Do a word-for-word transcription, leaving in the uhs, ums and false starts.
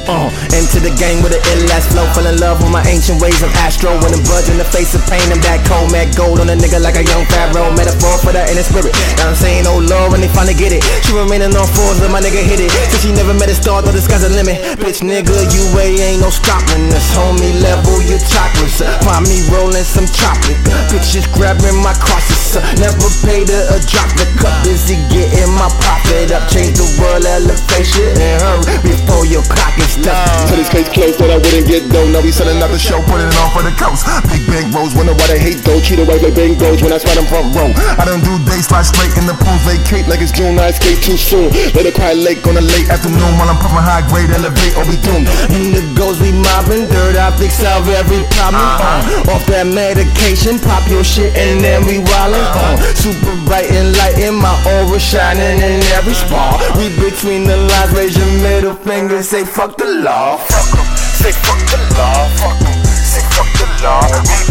Uh, into the game with an ill ass flow. Fell in love with my ancient ways of Astro. When I'm buds in the face of pain, I'm that cold. Mad gold on a nigga like a young pharaoh. Metaphor for the inner spirit. Now I'm saying, oh Lord, when they finally get it. She remaining on fours, but my nigga hit it. Since she never met a star, though the sky's a limit. Bitch nigga, you way ain't no stopping us. Homie, level your chakras. Find me rolling some chocolate. Bitches grabbing my crosses. Never paid her a drop. The cup busy getting my profit up. Change the world, elevation and hurry before your clock is stuck. Till this case closed, thought I wouldn't get dough. Now we selling out the show, putting it on for the coast. Big bank rolls, wonder why they hate though. Cheat away like bang goes when I spot them front row. I done do days, slide straight in the pool, vacate like it's June. I escape too soon. Let a quiet lake on a late afternoon while I'm pumping high grade, elevate or we doomed. In the ghosts we mobbing, dirt I fix out every problem. Uh, off that medication, pop your shit and then we wildin'. Uh, super bright and light in my aura, shining in every spot. Read between the lines, raise your middle finger, say fuck the law. Fuck 'em, say fuck the law. Fuck 'em, say fuck the law.